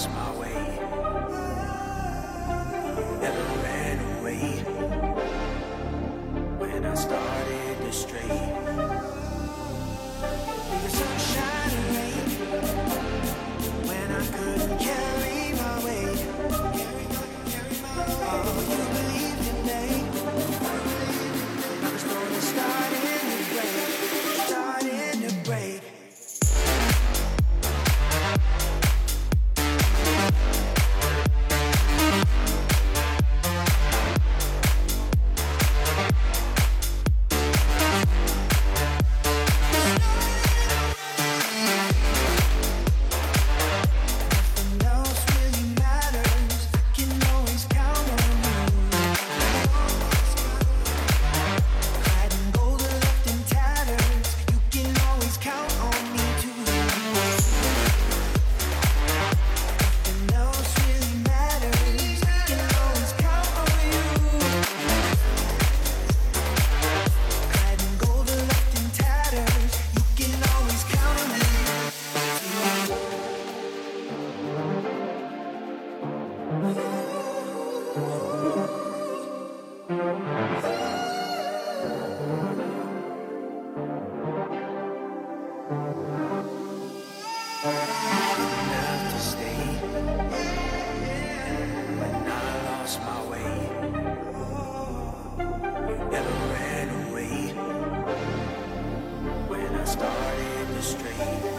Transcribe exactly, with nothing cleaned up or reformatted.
lost my way, never ran away. When I started to stray, we were sunshine and rain. When I couldn't carry my weight, oh, you believed in me. I was slowly starting to break, starting to break. Enough to stay when I lost my way. You never ran away when I started to stray.